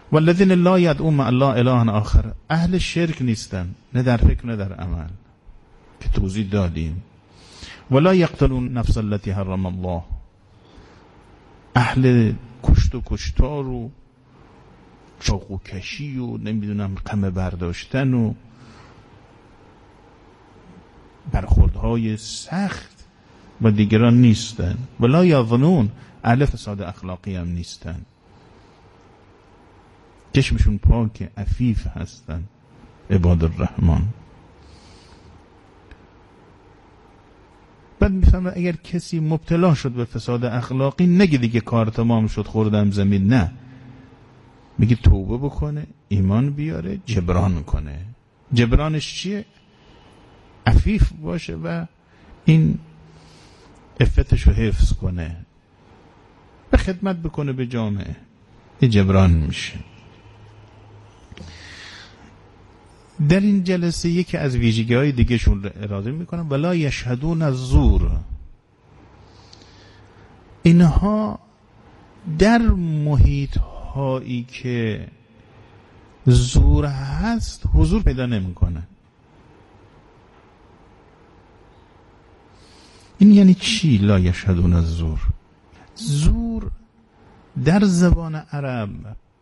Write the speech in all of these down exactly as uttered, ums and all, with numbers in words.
والذین لا یدعون مع الله اله آخر، اهل شرک نیستن، نه در فکر نه در عمل که توضیح دادیم. ولا یقتلون نفس التي حرم الله، اهل کشت و کشتار و چاقو کشی و نمیدونم قمه برداشتن و برخوردهای سخت با دیگران نیستن. ولا یظنون، اهل فساد اخلاقی هم نیستن، چشمشون پاک، عفیف هستن، عباد الرحمن. بعد میفهمه اگر کسی مبتلا شد به فساد اخلاقی، نگه دیگه کار تمام شد خوردم زمین، نه، میگه توبه بکنه، ایمان بیاره، جبران کنه. جبرانش چیه؟ عفیف باشه و این عفتش رو حفظ کنه، به خدمت بکنه به جامعه، این جبران میشه. در این جلسه یکی از ویژگی های دیگه شون رو اراده میکنم، ولا یشهدون الزور. اینها در محیط هایی که زور هست حضور پیدا نمیکنن. این یعنی چی لا یشهدون الزور؟ زور در زبان عرب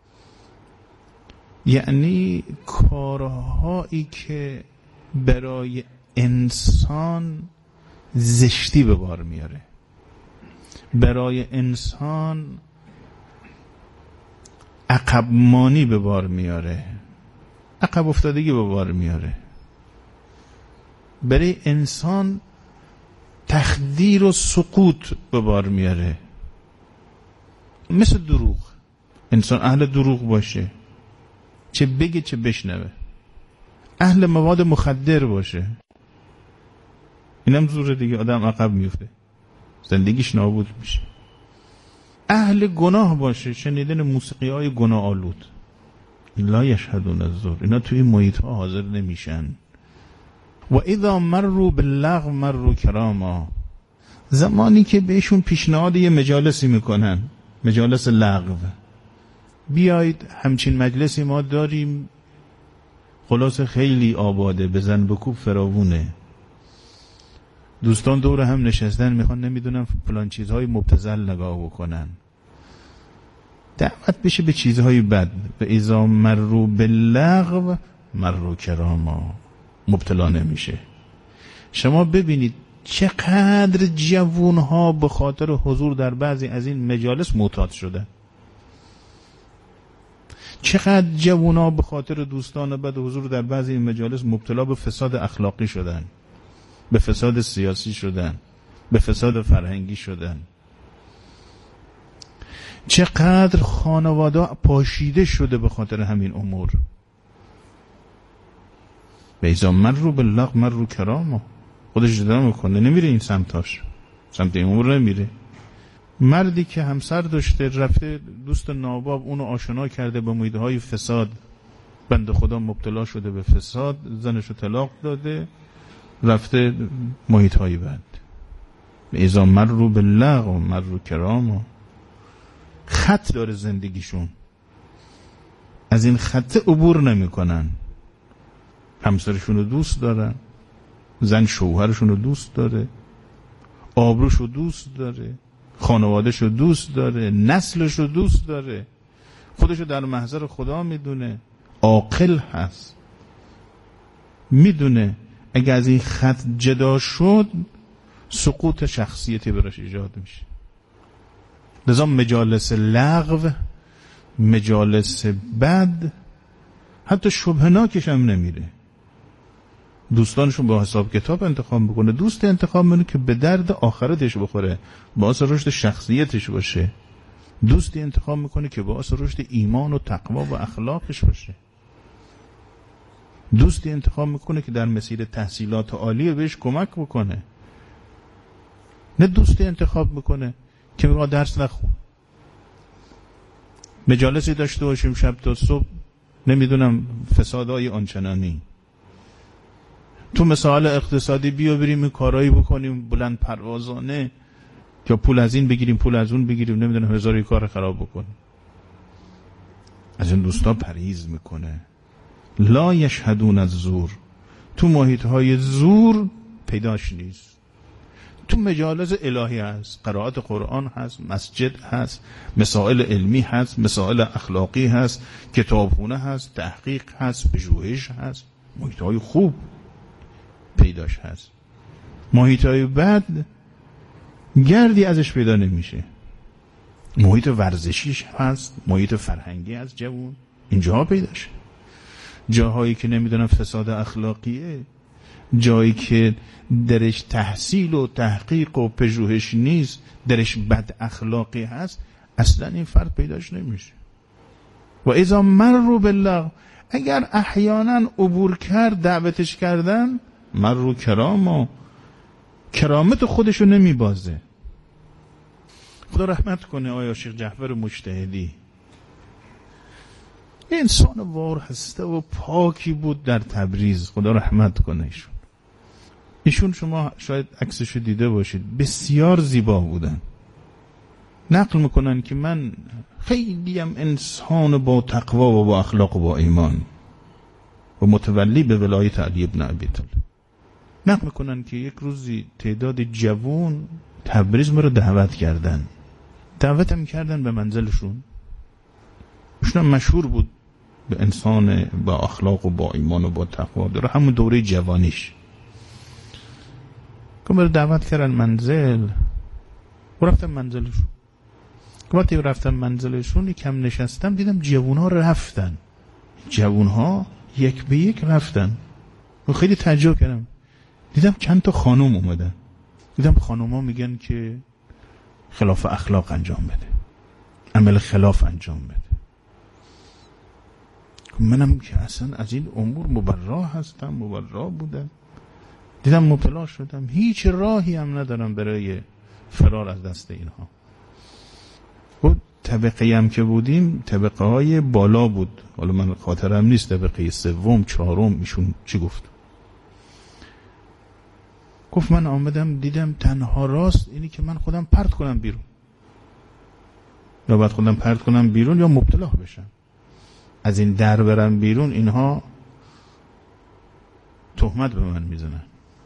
یعنی کارهایی که برای انسان زشتی به بار میاره، برای انسان عقبمانی به بار میاره، عقب افتادگی به بار میاره، برای انسان تخدیر و سقوط به بار میاره. مثل دروغ، انسان اهل دروغ باشه، چه بگه چه بشنوه، اهل مواد مخدر باشه، اینم زوره دیگه، آدم عقب میفته، زندگیش نابود میشه. اهل گناه باشه، شنیدن موسیقی های گناه آلود، لا یشهدون الزور، اینا توی محیط ها حاضر نمیشن. و اذا مروا باللغو مروا کراما، زمانی که بهشون پیشنهاد یه مجالسی میکنن، مجالس لغو، بیایید همچین مجلسی ما داریم، خلاص خیلی آباده، بزن بکوب فراوونه، دوستان دور هم نشستن، میخوان نمیدونم فلان چیزهای مبتذل نگاه بکنن، دعوت بشه به چیزهای بد. و اذا مروا باللغو مروا کراما، مبتلا نمیشه. شما ببینید چقدر جوانها به خاطر حضور در بعضی از این مجالس معتاد شدن، چقدر جوانها به خاطر دوستان بعد حضور در بعضی این مجالس مبتلا به فساد اخلاقی شدن، به فساد سیاسی شدن، به فساد فرهنگی شدن. چقدر خانواده پاشیده شده به خاطر همین امور. بیزا من رو به لغ من رو کراما، خودش جدا میکنه، نمیره این سمتاش، سمت این امور نمیره. مردی که همسر داشته رفته دوست ناباب اونو آشنا کرده به محیط های فساد، بنده خدا مبتلا شده به فساد، زنشو طلاق داده، رفته محیط های بد. ایزا من رو به لغ و من رو کراما، خط داره زندگیشون، از این خط عبور نمی کنن. همسرشون رو دوست دارن، زن شوهرشون رو دوست داره، آبروش رو دوست داره، خانوادهش رو دوست داره، نسلش رو دوست داره، خودش رو در محضر خدا میدونه، عاقل هست، میدونه اگه از این خط جدا شد سقوط شخصیتی براش ایجاد میشه. لذا مجالس لغو، مجالس بد، حتی شبهناکش هم نمیره. دوستانشون با حساب کتاب انتخاب بکنه، دوست انتخاب منه که به درد آخرتش بخوره، باعث رشد شخصیتش باشه. دوستی انتخاب میکنه که باعث رشد ایمان و تقوا و اخلاقش باشه. دوستی انتخاب میکنه که در مسیر تحصیلات عالی بهش کمک بکنه. نه دوستی انتخاب میکنه که ما درس نخون. مجالسی داشته باشیم شب تا صبح نمیدونم فسادهای آنچنانی، تو مسائل اقتصادی بیا بریم این کارایی بکنیم بلند پروازانه که پول از این بگیریم پول از اون بگیریم، نمیدونم هزاری کار خراب بکنیم. از این دوستا پرهیز میکنه. لا یشهدون الزور، تو محیط های زور پیداش نیست. تو مجالس الهی هست، قرائت قرآن هست، مسجد هست، مسائل علمی هست، مسائل اخلاقی هست، کتابخونه هست، تحقیق هست، پژوهش هست، محیط های خوب پیداش هست. محیط های بد گردی ازش پیدا نمیشه. محیط ورزشیش هست، محیط فرهنگی هست، جوون اینجاها پیداشه. جاهایی که نمیدونم فساد اخلاقیه، جایی که درش تحصیل و تحقیق و پژوهش نیست، درش بد اخلاقی هست، اصلا این فرد پیداش نمیشه. و اذا مروا بالله، اگر احیانا عبور کرد دعوتش کردن، مروا کراما، کرامت خودشو نمیبازه. خدا رحمت کنه آیا شیخ جعفر مجتهدی، انسان وار هسته و پاکی بود در تبریز، خدا رحمت کنه ایشون. ایشون شما شاید عکسشو دیده باشید، بسیار زیبا بودن. نقل میکنن که من خیلی هم انسان با تقوا و با اخلاق و با ایمان و متولی به ولایت علی ابن ابی طالب. نقل میکنن که یک روزی تعداد جوان تبریز ما رو دعوت کردن، دعوت هم کردن به منزلشون. ایشون مشهور بود به انسان با اخلاق و با ایمان و با تقوا، داره همون دوره جوانیش. که برای دعوت کردن منزل و رفتم منزلشون. که وقتی رفتم منزلشون کم نشستم دیدم جوون ها رفتن، جوون ها یک به یک رفتن و خیلی تعجب کردم. دیدم چند تا خانم اومدن، دیدم خانم ها میگن که خلاف اخلاق انجام بده، عمل خلاف انجام بده. منم که اصلا از این امور مبرا هستم، مبرا بودم. دیدم مبتلا شدم، هیچ راهی هم ندارم برای فرار از دست اینها. و طبقه هم که بودیم طبقه های بالا بود، حالا من خاطرم نیست طبقه سوم چهارم ایشون چی گفت. گفت من آمدم دیدم تنها راست اینی که من خودم پرت کنم بیرون، یا باید خودم پرت کنم بیرون یا مبتلا بشم. از این در برم بیرون اینها تهمت به من میزنن.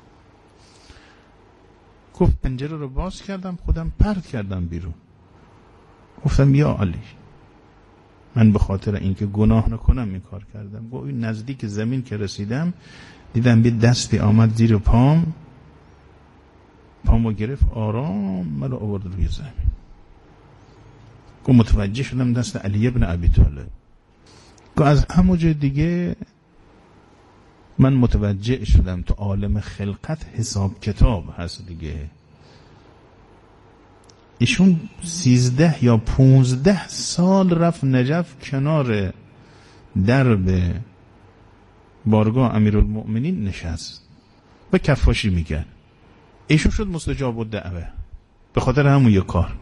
گفت پنجره رو باز کردم خودم پرت کردم بیرون. گفتم یا علی، من به خاطر اینکه گناه نکنم این کار کردم. گفت نزدیک زمین که رسیدم دیدم یه دستی آمد زیر پام، پامو گرفت آرام منو آورد روی زمین. گفت متوجه شدم دست علی ابن ابی طالب. گفت از همونجا دیگه من متوجه شدم تو عالم خلقت حساب کتاب هست دیگه. ایشون سیزده یا پونزده سال رفت نجف کنار درب بارگاه امیرالمؤمنین نشست و کفاشی میکرد. ایشون شد مستجاب الدعوه به خاطر همون یک کار،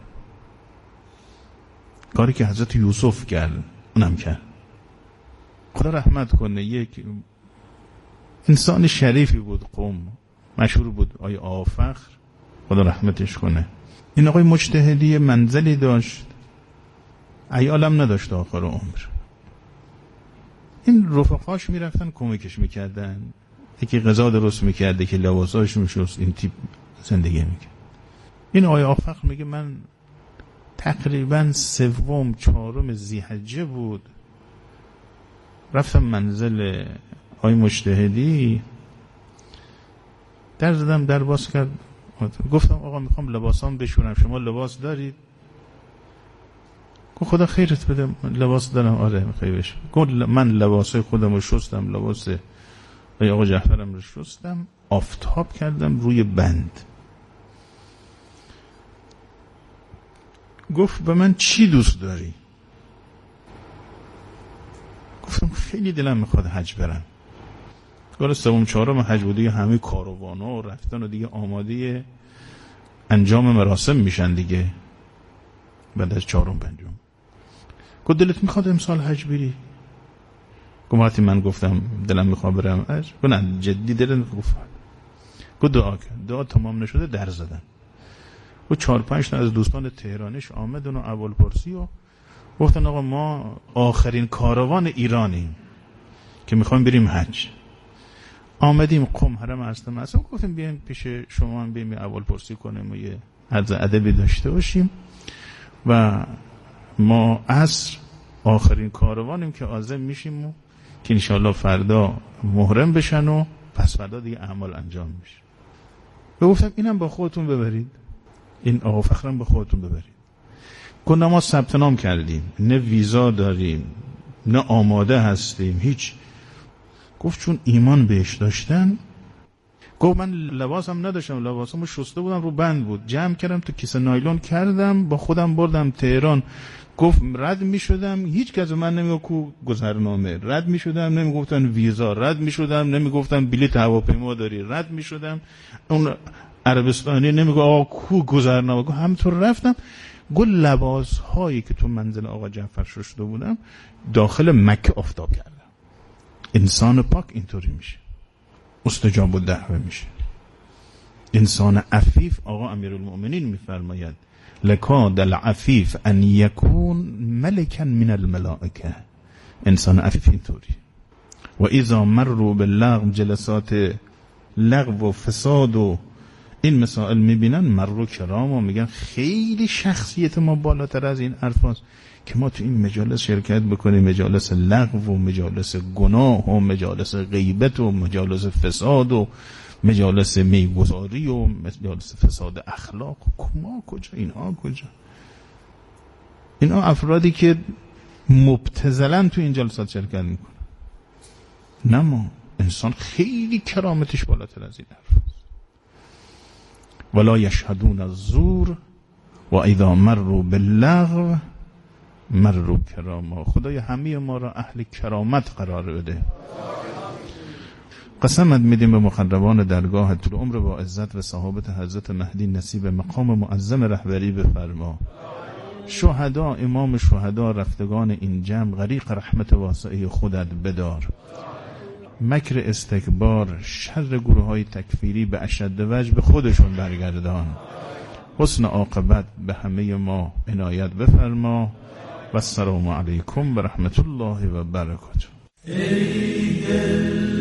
کاری که حضرت یوسف کرد اونم کرد. خدا رحمت کنه، یک انسان شریفی بود، قوم مشهور بود، آقای آفخر، خدا رحمتش کنه. این آقای مجتهدی منزلی داشت، عیالم نداشت آخر عمر. این رفقاش میرفتن کمکش میکردن، یکی غذا درست میکرده که لباساش میشست، این تیپ زندگی میکرد. این آقای آفخر میگه من تقریبا سوم چهارم ذی‌حجه بود، رفتم منزل آقای مجتهدی، در زدم، در باز کرد، گفتم آقا میخوام لباسام بشورم، شما لباس دارید؟ گفت خدا خیرت بده، لباس دارم. آره میخوای بشور؟ گفت من لباسای خودم رو شستم، لباس آقا جعفرم رو شستم، آفتاب کردم روی بند. گفت به من چی دوست داری؟ گفتم خیلی دلم میخواد حج برم. گفت سوم چهارم حج بود دیگه، همه کاروانا و رفتن و دیگه آماده انجام مراسم میشن دیگه بعد از چهارم پنجم. گفت دلت میخواد امسال حج بری؟ گفت وقتی من گفتم دلم میخواد برم حج، گفت نه جدی دلت میخواد؟ گفت دعا کرد، دعا تمام نشده در زدن. و چهار پنج تا از دوستان تهرانیش آمدن و اول پرسی و گفتن آقا ما آخرین کاروان ایرانیم که میخوایم بریم حج، آمدیم قم حرم اصلا مثلا گفتیم بیایم پیش شما هم بیایم اول پرسی کنیم و یه عرض ادبی داشته باشیم و ما عصر آخرین کاروانیم که عازم میشیم و که انشاءالله فردا محرم بشن و پس فردا دیگه اعمال انجام میشه. و گفتم اینم با خودتون ببرید، این آقا فخرم با خودتون ببرید. گفتم ما ثبت نام کردیم، نه ویزا داریم نه آماده هستیم هیچ. گفت چون ایمان بهش داشتن. گفت من لباسم نداشتم، لباسمو شسته بودم رو بند بود، جمع کردم تو کیسه نایلون کردم با خودم بردم تهران. گفت رد می شدم هیچ کس من نمیگفت کو گذرنامه، رد می شدم نمیگفتن ویزا، رد می شدم نمیگفتن بلیط هواپیما داری، رد می شدم اون عربستانی نمیگفت آقا کو گذرنامه. گفت همینطور رفتم. گفت لباس هایی که تو منزل آقا جعفر شسته بودم داخل مکه آفتاب کردم. انسان پاک اینطوری میشه، مستجاب الدعوه میشه. انسان عفیف، آقا امیرالمؤمنین میفرماید لکاد العفیف ان یکون ملکا من الملائکه. انسان عفیف اینطوری. و اذا مروا باللغو، جلسات لغو و فساد و این مسائل میبینن مروا کرام و میگن خیلی شخصیت ما بالاتر از این حرفاست که ما تو این مجالس شرکت بکنیم، مجالس لغو و مجالس گناه و مجالس غیبت و مجالس فساد و مجالس میگذاری و مجالس فساد اخلاق. ما کجا؟ اینها کجا؟ اینها افرادی که مبتذلن تو این جلسات شرکت میکنن. نه، ما انسان خیلی کرامتش بالاتر از این حرف. ولا یشهدون الزور و اذا مروا باللغو مروا کراما. خدای همه ما را اهل کرامت قرار بده. قسمت میدیم به مقربان درگاه طول عمر با عزت و صحابت حضرت مهدی نصیب مقام معظم رهبری بفرما. شهدا، امام شهدا، رفتگان این جمع غریق رحمت واسعه خودت بدار. مکر استکبار، شر گروه های تکفیری به اشد وجه به خودشون برگردان. حسن عاقبت به همه ما عنایت بفرما و السلام علیکم و رحمت الله و برکاته. ای دل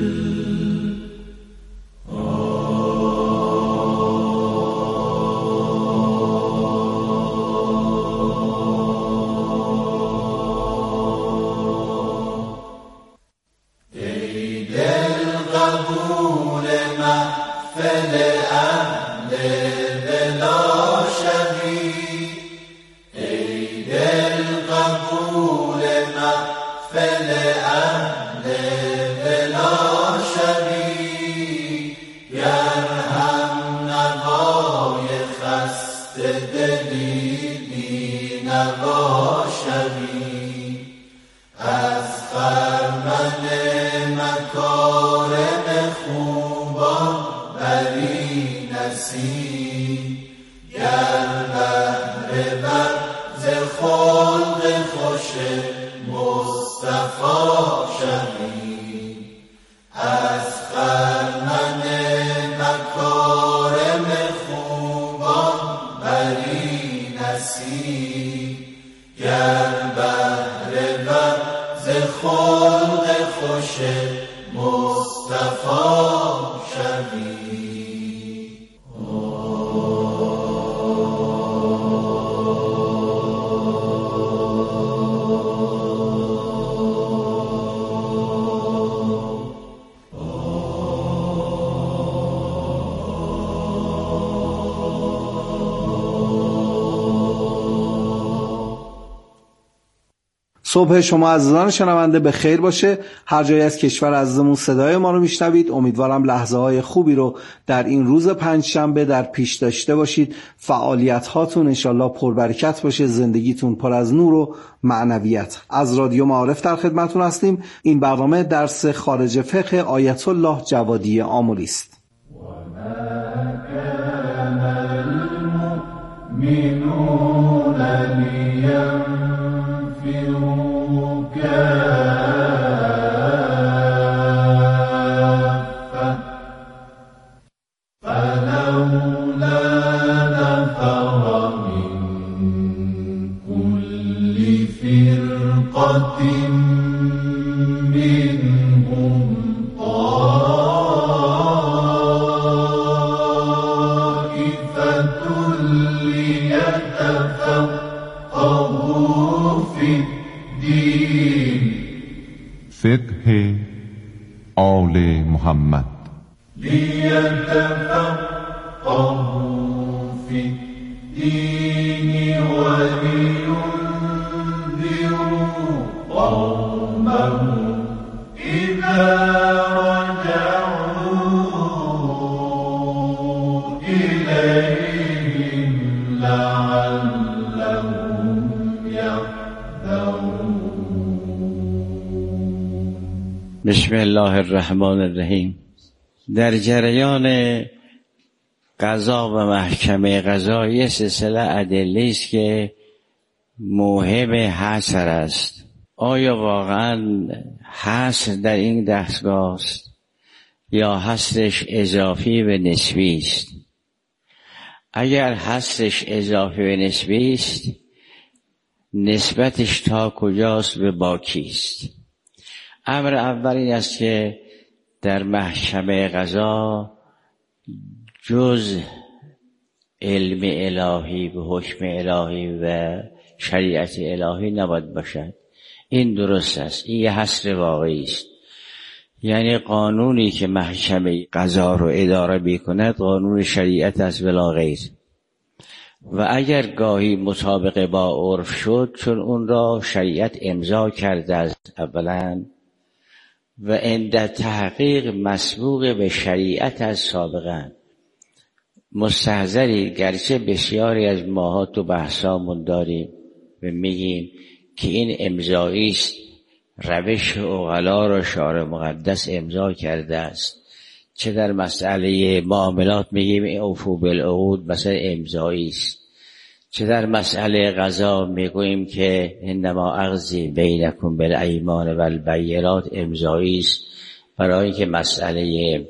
صبح شما عزیزان شنونده به خیر باشه. هر جای از کشور عزیزمون صدای ما رو میشنوید. امیدوارم لحظه های خوبی رو در این روز پنجشنبه در پیش داشته باشید. فعالیت هاتون انشالله پربرکت باشه، زندگیتون پر از نور و معنویت. از رادیو معارف در خدمتون هستیم. این برنامه درس خارج فقه آیت الله جوادی آملی است. فلولا نفر من كل فرقة فقه آل محمد لیتفقهوا فی الدین ولینذروا قومهم اذا رجعوا الیهم لعلهم یحذرون. بسم الله الرحمن الرحیم. در جریان قضا و محکمه قضایی سلسله ادله است که موهب حصر است. آیا واقعا حصر در این دستگاه است یا حصرش اضافی و نسبی است؟ اگر حصرش اضافی و نسبی است، نسبتش تا کجاست و با کیست؟ امر اول این است که در محکمه قضا جز علم الهی و حکم الهی و شریعت الهی نباید باشد. این درست است. این یه حصر واقعی است. یعنی قانونی که محکمه قضا رو اداره می‌کند قانون شریعت است ولا غیر. و اگر گاهی مطابق با عرف شد، چون اون را شریعت امضا کرده است اولاً و عند تحقیق مسبوق به شریعت از سابقاً، مستحضری گرچه بسیاری از ماها تو بحثامون داریم و میگیم که این امضایی است، روش عقلا را شارع مقدس امضا کرده است. چه در مسئله معاملات میگیم اوفوا بالعقود، مثلا امضایی است. چه در مسئله قضا میگوییم که انما اقضی بینکم بالایمان والبینات، امضایی است. برای اینکه مسئله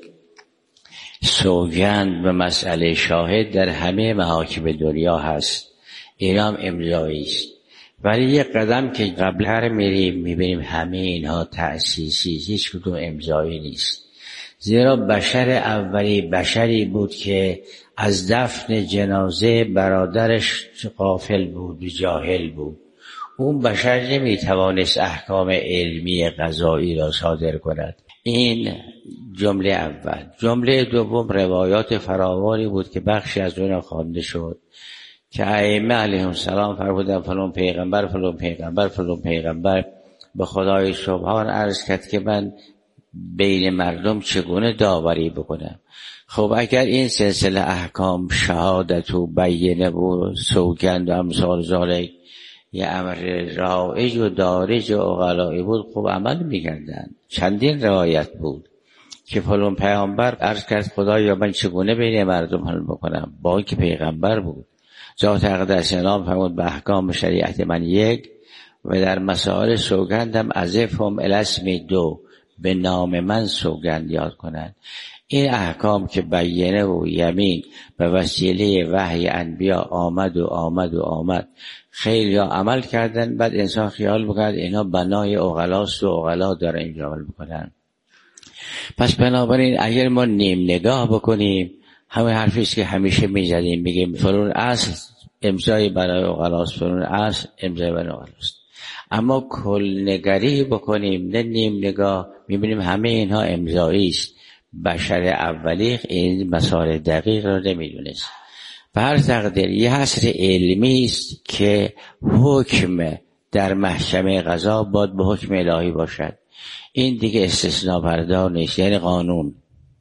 سوگند و مسئله شاهد در همه محاکم دنیا هست، این هم امضایی است. ولی یک قدم که قبل هر میریم میبینیم همه اینها تأسیسی، هیچ کدوم امضایی نیست. زیرا بشر اولی بشری بود که از دفن جنازه برادرش غافل بود، جاهل بود. اون بشر نمیتوانست احکام علمی قضایی را صادر کند. این جمله اول. جمله دوم، روایات فراوانی بود که بخشی از اون خوانده شد که ائمه علیهم السلام فرمودند فلان پیغمبر فلان پیغمبر فلان پیغمبر به خدای سبحان عرض کرد که من بین مردم چگونه داوری بکنم. خب اگر این سلسله احکام شهادت و بینه و سوگند و امثال ذالک یه امر رایج و دارج و عقلایی بود، خب عمل می‌کردند. چندین روایت بود که فلان پیغمبر عرض کرد خدایا من چگونه بین مردم حل بکنم، با اینکه پیغمبر بود. ذات اقدس نام فرمود به احکام شریعت من یک و در مسائل سوگندم ازفهم الاسم دو، به نام من سوگند یاد کنند. این احکام که بینه و یمین به وسیله وحی انبیا آمد و آمد و آمد، خیلی ها عمل کردن. بعد انسان خیال بکرد اینا بنای عقلاست و عقلا داره اینجا عمل بکنن. پس بنابراین اگر ما نیم نگاه بکنیم، همه حرفیست که همیشه میزدیم، میگیم فلان اصل امضای برای عقلاست، فلان اصل امضای برای عقلاست. اما کل نگری بکنیم، نه نیم نگاه، میبینیم همه اینها امضایی است. بشر اولی این مسائل دقیق را نمیدونست. به هر تقدیر یه حصر علمی است که حکم در محکمه قضا باید به حکم الهی باشد. این دیگه استثناء پردار نیست، یعنی قانون.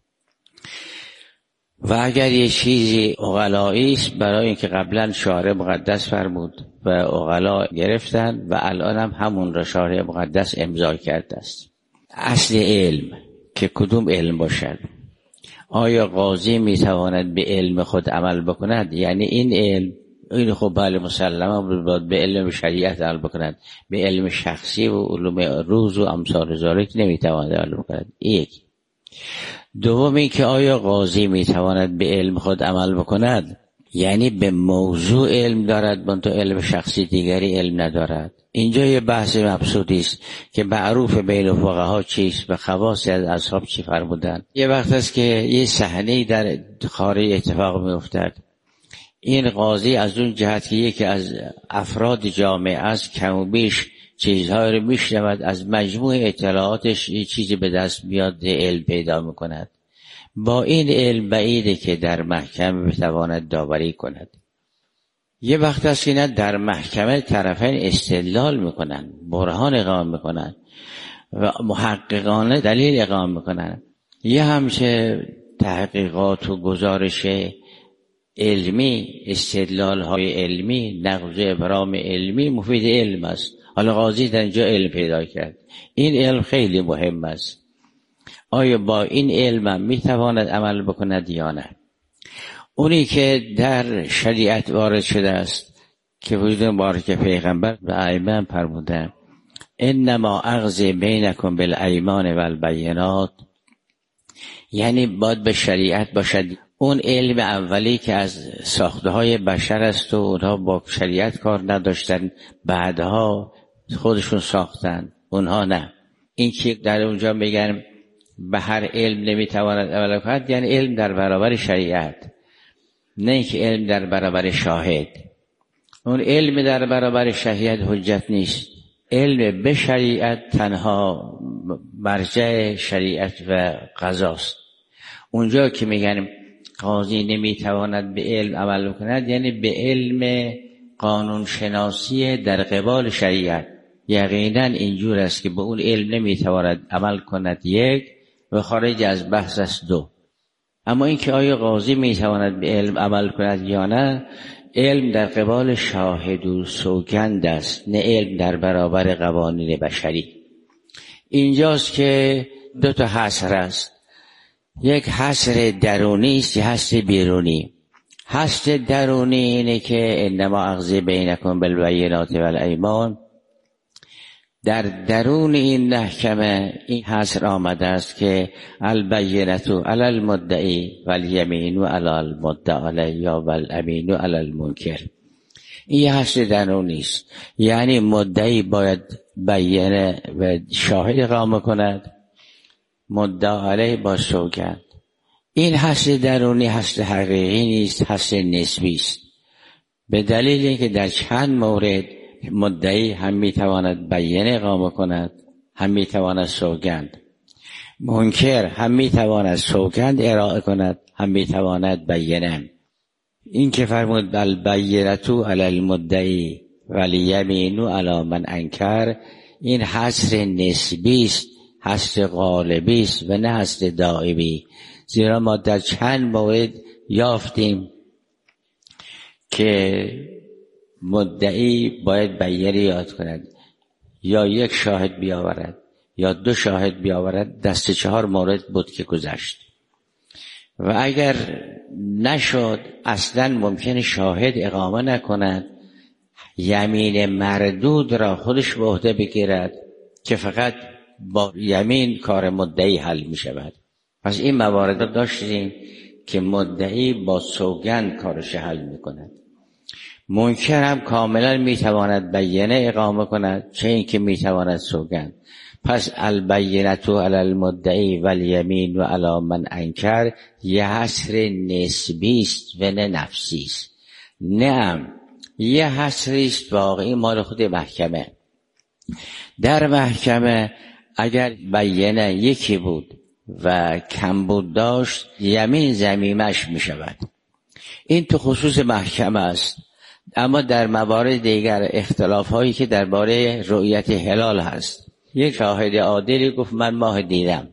و اگر یه چیزی عقلایی است، برای اینکه قبلا شارع مقدس فرمود و عقلا گرفتن و الان هم همون را شارع مقدس امضا کرده است. اصل علم که کدوم علم باشد؟ آیا قاضی میتواند به علم خود عمل بکند؟ یعنی این علم، این خب بله مسلما باید به علم شریعت عمل بکند، به علم شخصی و علوم روز و امثال ذالک نمیتواند عمل بکند. یک. دوم این که آیا قاضی میتواند به علم خود عمل بکند؟ یعنی به موضوع علم دارد منتها علم شخصی دیگری علم ندارد. اینجا یه بحث مبسوطی است که معروف بین فقها چیست و خواص از اصحاب چی فرمودن. یه وقت است که یه صحنه‌ای در خارج اتفاق می‌افتد. این قاضی از اون جهت که یکی از افراد جامعه از کم و بیش چیزهای رو میشنود، از مجموع اطلاعاتش یه چیزی به دست میاد، علم پیدا میکند. با این علم بعیده که در محکمه بتواند داوری کند. یه وقت است که نه در محکمه طرفین استدلال میکنن، برهان اقامه میکنن و محققانه دلیل اقامه میکنن. یه همچه تحقیقات و گزارش علمی، استدلال های علمی، نقض ابرام علمی مفید علم است. حالا قاضی در اینجا علم پیدا کرد. این علم خیلی مهم است. آیا با این علم میتواند عمل بکند یا نه؟ اونی که در شریعت وارد شده است که وجود مبارک پیغمبر به ائمه فرمودند انما اخذ بینکم بالایمان والبینات، یعنی باید به شریعت باشد. اون علم اولی که از ساخته های بشر است و اونها با شریعت کار نداشتن، بعدها خودشون ساختن، اونها نه. این که در اونجا میگن به هر علم نمیتواند عمل کند، یعنی علم در برابر شریعت، نه اینکه علم در برابر شاهد. اون علم در برابر شریعت حجت نیست. علم به شریعت تنها مرجع شریعت و قضاست. اونجا که میگن قاضی نمیتواند به علم عمل کند، یعنی به علم قانون شناسی در قبال شریعت. یقینا اینجور است که به اون علم نمیتواند عمل کند، یک، و خارج از بحث است، دو. اما اینکه آیا قاضی میتواند به علم عمل کند یا نه، علم در قبال شاهد و سوگند است، نه علم در برابر قوانین بشری. اینجاست که دو تا حصر است. یک حصر درونی است، یک حصر بیرونی. حصر درونی اینه که انما اخذ بینکم بالبینات والایمان، در درون این محکمه این حصر آمده است که البینة علی المدعی والیمین علی المدعی علیه والامین علی المنکر. این حصر درونی است، یعنی مدعی باید بیانه و شاهد اقامه کند، مدعی علیه با سوگند. این حصر درونی حصر حقیقی نیست، حصر نسبی است، به دلیل اینکه در چند مورد مدعی هم میتواند بیانه اقامه کند، هم میتواند سوگند. منکر هم میتواند سوگند ارائه کند، هم میتواند بیانه. این که فرمود البینة علی المدعی والیمین علی من انکر، این حصر نسبی است، حصر غالبی است و نه حصر دائمی. زیرا ما در چند مورد یافتیم که مدعی باید بیانه یاد کند، یا یک شاهد بیاورد یا دو شاهد بیاورد. دست چهار مورد بود که گذشت و اگر نشد اصلا ممکن شاهد اقامه نکند، یمین مردود را خودش به عهده بگیرد که فقط با یمین کار مدعی حل می شود. پس این موارد را داشتیم که مدعی با سوگند کارش حل می کند. منکر هم کاملا میتواند بیانه اقامه کند، چه این که میتواند سوگند. پس البینة علی المدعی والیمین و علی من انکر یه حصر نسبی است و نه نفسی است. نه، یه حصری است واقعی مال خود محکمه. در محکمه اگر بیانه یکی بود و کمبود داشت، یمین ضمیمش میشود. این تو خصوص محکمه است. اما در موارد دیگر اختلاف هایی که درباره رؤیت هلال هست، یک شاهد عادلی گفت من ماه دیدم،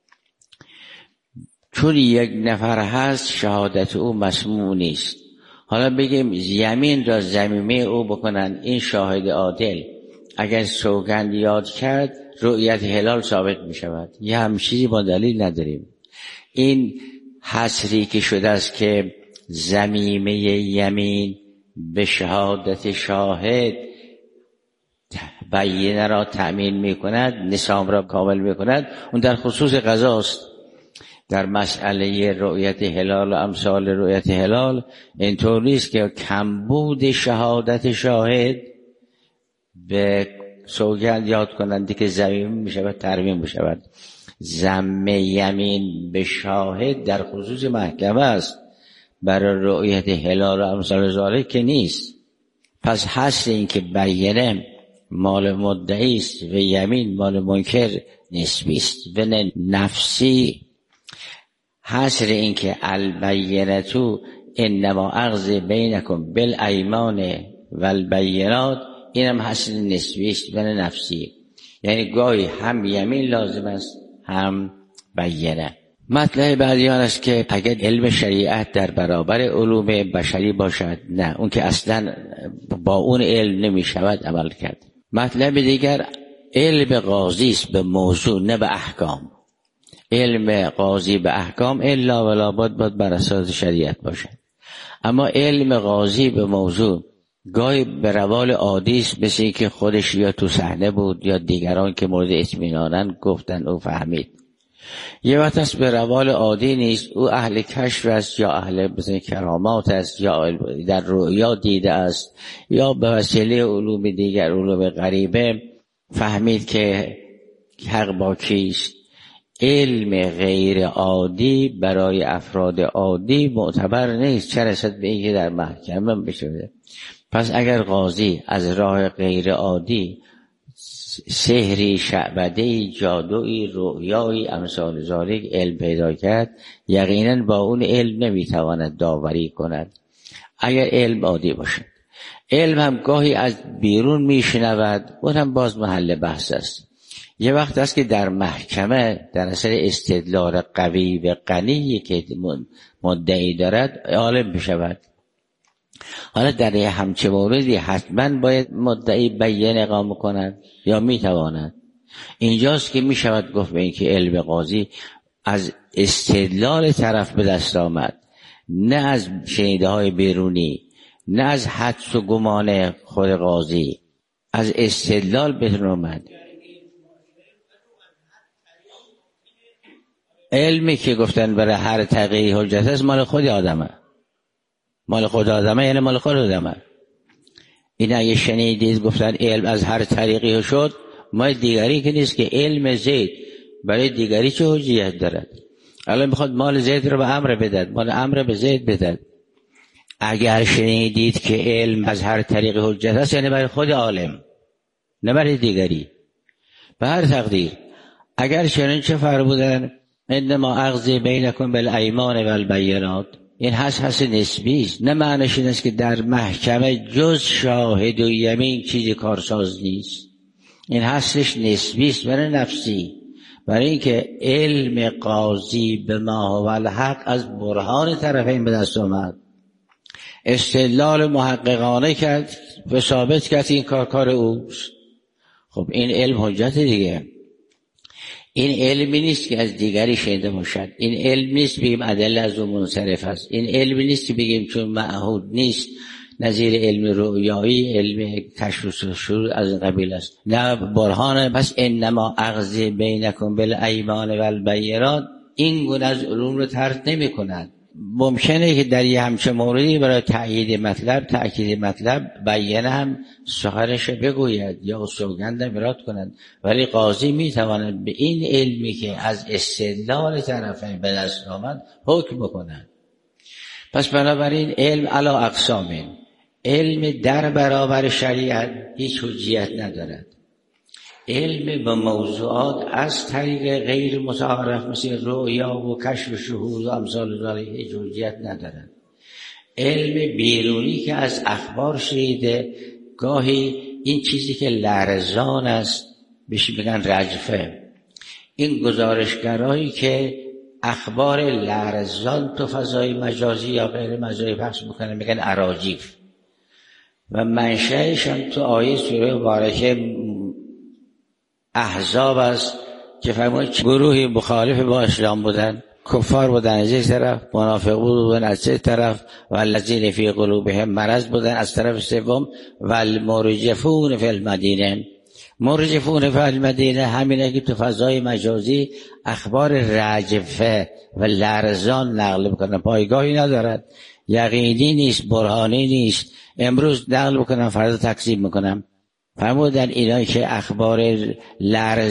چون یک نفر هست شهادت او مسموع نیست. حالا بگیم یمین را ضمیمه او بکنن، این شاهد عادل اگر سوگند یاد کرد رؤیت هلال ثابت می شود. یه هم چیزی با دلیل نداریم. این حصری که شده است که ضمیمه یمین به شهادت شاهد بیانه را تأمین می کند، نصاب را کامل می کند، اون در خصوص قضاست. در مسئله رؤیت هلال و امثال رؤیت هلال اینطور نیست که کمبود شهادت شاهد به سوگند یاد کننده که زمین می شود ترمیم می شود. ضم یمین به شاهد در خصوص محکمه است، برای رؤیت هلال و امثال ذالک که نیست. پس حصر این که بینه مال مدعی است و یمین مال منکر نسبی است و نه نفسی. حصر این که البینتو انما اخذ بینکم بالایمان والبینات، اینم حصر نسبی است و نه نفسی، یعنی گاهی هم یمین لازم است هم بینه. مطلب بعدی آن است که اگر علم شریعت در برابر علوم بشری باشد، نه، اون که اصلا با اون علم نمی شود عمل کرد. مطلب دیگر علم قاضی است به موضوع نه به احکام. علم قاضی به احکام الا ولا بد باید بر اساس شریعت باشد، اما علم قاضی به موضوع گاهی به روال عادی است، مثل این که خودش یا تو صحنه بود یا دیگران که مورد اطمینانن گفتن او فهمید. یه وقت است به روال عادی نیست، او اهل کشف است یا اهل مثلا کرامات است یا در رؤیا دیده است یا به وسیله علوم دیگر، علوم غریبه فهمید که حق با کیست. علم غیر عادی برای افراد عادی معتبر نیست، چه رسد به اینکه در محکمه بشه. پس اگر قاضی از راه غیر عادی سحری، شعبدهی، جادویی، رؤیایی امثال ذالک علم پیدا کرد، یقینا با اون علم نمیتواند داوری کند اگر علم عادی باشد. علم هم گاهی از بیرون میشنود، اون هم باز محل بحث است. یه وقت است که در محکمه در اثر استدلال قوی و غنی که مدعی دارد عالم بشود. حالا در همچه موردی حتما باید مدعی بیان اقامه کند یا میتواند؟ اینجاست که میشود گفت به این که علم قاضی از استدلال طرف به دست آمد، نه از شنیده های بیرونی، نه از حدس و گمان خود قاضی، از استدلال بهتون آمد. علمی که گفتن برای هر تقیی حجت است مال خود آدمه، مال خود آدمه یعنی مال خود آدمه. این اگه شنیدید گفتن علم از هر طریقی شد، ما دیگری که نیست که علم زید برای دیگری چه حجیت دارد؟ الان میخواد مال زید رو به عمرو بدهد، مال عمرو به زید بدهد. اگر شنیدید که علم از هر طریقی حجت است یعنی برای خود عالم نه برای دیگری، به هر تقدیر. اگر شنید چه فرمودن؟ انما اخذ بینکم بالایمان والبینات، این حس حس نسبی است، نه معنیش این است که در محکمه جز شاهد و یمین چیزی کارساز نیست. این حسش نسبی است و نه نفسی، برای اینکه علم قاضی به ما هو الحق از برهان طرفین به دست آمد، استدلال محققانه کرد و ثابت کرد این کار کار اوست. خب این علم حجت دیگه. این علمی نیست که از دیگری شنیده باشد، این علم نیست بگیم ادله از اون منصرف است، این علمی نیست که بگیم چون معهود نیست نظیر علم رؤیایی، علم کشف و شهود از این قبیل است، نه برهانه. پس انما اخذ بینکم بالایمان والبینات این گونه از علوم رو ترک نمی کند. ممکنه که در یه همچه موردی برای تأیید مطلب، تأکید مطلب بیانه هم سخنش بگوید یا سوگند برات کنند، ولی قاضی میتواند به این علمی که از استدلال طرفین به دست آمد حکم بکند. پس بنابراین علم علی اقسامین، علم در برابر شریعت هیچ حجیت ندارد. علم به موضوعات از طریق غیر متعارف مثل رؤیا و کشف و شهود و امثال ذالک هیچ حجیت ندارد. علم بیرونی که از اخبار شنیده، گاهی این چیزی که لرزان است بهش میگن رجفه. این گزارشگرایی که اخبار لرزان تو فضای مجازی یا غیر مجازی پخش میکنه میگن اراجیف، و منشأش هم تو آیه سوره مبارکه احزاب است که فرمود گروهی مخالف با اسلام بودن، کفار بودن از یک طرف، منافق بودن از یک طرف، و الذین فی قلوبهم مرض بودن از طرف سوم، و المرجفون فی المدینه، مرجفون فی المدینه، همینه که تو فضای مجازی اخبار رجفه و لرزان نقل بکنن، پایگاهی ندارد، یقینی نیست، برهانی نیست، امروز نقل بکنم فردا تکذیب میکنم. فرمودن اینا که اخبار لرز